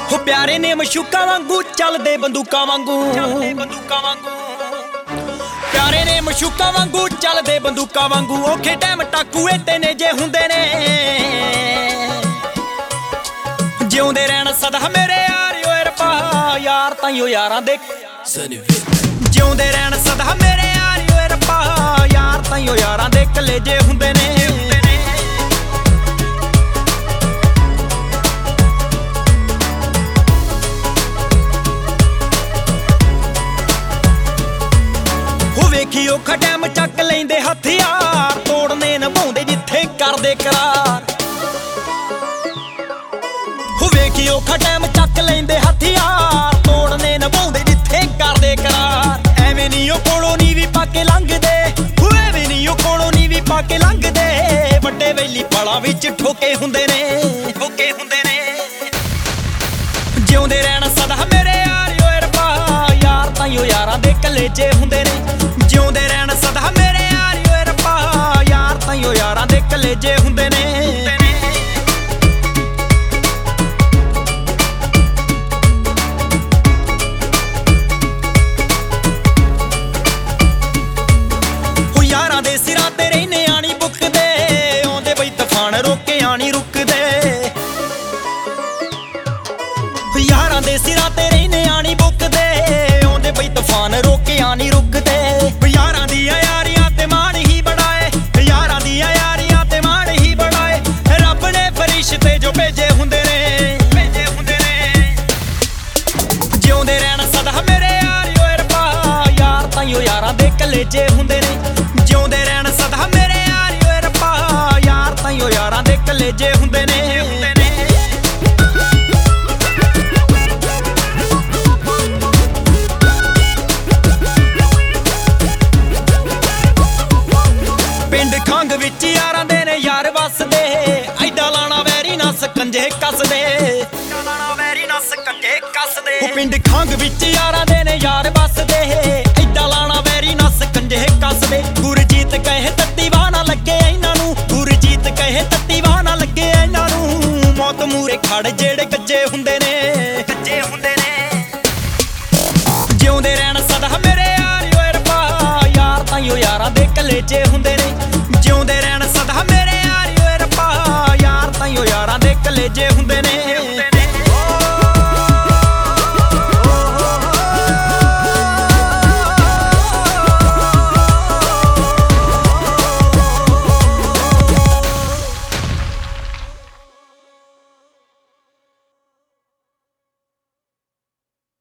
ਹੋ ਪਿਆਰੇ ਨੇ ਮਸ਼ੂਕਾਂ ਵਾਂਗੂ ਚੱਲਦੇ ਬੰਦੂਕਾਂ ਵਾਂਗੂ ਪਿਆਰੇ ਨੇ ਮਸ਼ੂਕਾਂ ਵਾਂਗੂ ਚੱਲਦੇ ਬੰਦੂਕਾਂ ਵਾਂਗੂ ਔਖੇ ਟਾਈਮ ਟਾਕੂਏ ਤੇ ਨੇ ਜੇ ਹੁੰਦੇ ਨੇ ਜਿਉਂਦੇ ਰਹਿਣ ਸਦਾ ਮੇਰੇ ਯਾਰ ਓਏ ਰੱਬਾ ਯਾਰ ਤਾਈਓ ਯਾਰਾਂ ਦੇ ਜਿਉਂਦੇ ਰਹਿਣ ਸਦਾ ਮੇਰੇ ਯਾਰ ਓਏ ਰੱਬਾ ਯਾਰ ਤਾਈਓ ਯਾਰਾਂ ਦੇ ਕਲੇਜੇ ਹੁੰਦੇ ਨੇ ਵੇਖੀ ਔਖਾ ਟਾਈਮ ਚੱਕ ਲੈਂਦੇ ਹਥਿਆਰ ਤੋੜਨੇ ਨਿਭਾਉਂਦੇ ਜਿੱਥੇ ਕਰਦੇ ਕਰਾਰ ਵੇਖੀ ਔਖਾ ਟਾਈਮ ਚੱਕ ਲੈਂਦੇ ਹਥਿਆਰ ਤੋੜਨੇ ਨਿਭਾਉਂਦੇ ਜਿੱਥੇ ਕਰਦੇ ਕਰਾਰ ਐਵੇਂ ਨਹੀਂ ਉਹ ਕੋਲੋਂ ਨੀ ਵੀ ਪਾ ਕੇ ਲੰਘਦੇ ਐਵੇਂ ਨਹੀਂ ਉਹ ਕੋਲੋਂ ਨੀ ਵੀ ਪਾ ਕੇ ਲੰਘਦੇ ਵੱਡੇ ਵੈਲੀ ਪਾਲਾਂ ਵਿੱਚ ਠੋਕੇ ਹੁੰਦੇ ਨੇ ਜਿਉਂਦੇ ਰਹਿਣ ਸਦਾ ਮੇਰੇ ਯਾਰ ਓਏ ਰੱਬਾ ਯਾਰ ਤਾਈਓ ਯਾਰਾਂ ਦੇ ਕਲੇਜੇ ਹੁੰਦੇ ਨੇ ਜਿਉਂਦੇ ਰਹਿਣ ਸਦਾ ਮੇਰੇ ਯਾਰ ਓਏ ਰੱਬਾ ਯਾਰ ਤਾਈਓ ਯਾਰਾਂ ਦੇ ਕਲੇਜੇ ਹੁੰਦੇ ਨੇ ਉਹ ਯਾਰਾਂ ਦੇ ਸਿਰਾਂ ਤੇ ਰਹਿਨੇ ਆਣੀ ਬੁੱਕਦੇ ਆਉਂਦੇ ਬਈ ਤੂਫਾਨ ਰੋਕੇ ਆਣੀ ਰੁਕਦੇ ਯਾਰਾਂ ਦੇ ਸਿਰਾਂ ਤੇ ਰਹਿਨੇ ਆਣੀ ਬੁੱਕਦੇ ਆਉਂਦੇ ਬਈ ਤੂਫਾਨ ਰੋਕੇ ਆਣੀ ਰੁਕਦੇ ਯਾਰਾਂ ਦੀਆਂ ਯਾਰੀਆਂ ਤੇ ਮਾਣ ਹੀ ਬੜਾਏ ਯਾਰਾਂ ਦੀਆਂ ਯਾਰੀਆਂ ਤੇ ਮਾਣ ਹੀ ਬੜਾਏ ਰੱਬ ਨੇ ਫਰਿਸ਼ਤੇ ਜੋ ਭੇਜੇ ਹੁੰਦੇ ਨੇ ਜਿਉਂਦੇ ਰਹਿਣ ਸਦਾ ਮੇਰੇ ਯਾਰ ਓਏ ਰੱਬਾ ਯਾਰ ਤਾਈਓ ਯਾਰਾਂ ਦੇ ਕਲੇਜੇ ਹੁੰਦੇ ਨੇ ਜਿਉਂਦੇ ਰਹਿਣ ਸਦਾ ਮੇਰੇ ਯਾਰ ਓਏ ਰੱਬਾ ਯਾਰ ਤਾਈਓ ਯਾਰਾਂ ਦੇ ਕਲੇਜੇ ਹੁੰਦੇ ਨੇ ਪਿੰਡ ਖੰਗ ਵਿੱਚ ਯਾਰਾਂ ਦੇ ਨੇ ਯਾਰ ਵਸਦੇ ਐਡਾ ਲਾਣਾ ਵੈਰੀ ਨਾ ਸਕੰਜੇ ਕੱਸਦੇ ਉਹ ਪਿੰਡ ਖੰਗ ਵਿੱਚ ਯਾਰਾਂ ਦੇ ਨੇ ਯਾਰ ਵਸਦੇ ਐਡਾ ਲਾਣਾ ਵੈਰੀ ਨਾ ਸਕੰਜੇ ਕੱਸਦੇ ਗੁਰਜੀਤ ਕਹੇ ਤੱਤੀ ਵਾਹ ਨਾ ਲੱਗੇ ਇਹਨਾਂ ਨੂੰ ਗੁਰਜੀਤ ਕਹੇ ਤੱਤੀ ਵਾਹ ਨਾ ਲੱਗੇ ਇਹਨਾਂ ਨੂੰ ਮੌਤ ਮੂਰੇ ਖੜ ਜਿਹੜੇ ਕੱਜੇ ਹੁੰਦੇ ਨੇ ਜਿਉਂਦੇ ਰਹਿਣ ਸਦਾ ਮੇਰੇ ਯਾਰ ਓਏ ਰੱਬਾ ਯਾਰ ਤਾਈਓ ਯਾਰਾਂ ਦੇ ਕਲੇਜੇ ਹੁੰਦੇ ਨੇ ਜਿਉਂਦੇ ਰਹਿਣ ਸਦਾ ਮੇਰੇ ਯਾਰ ਓਏ ਰੱਬਾ ਯਾਰ ਤਾਈਓ ਯਾਰਾਂ ਦੇ ਕਲੇਜੇ ਹੁੰਦੇ ਨੇ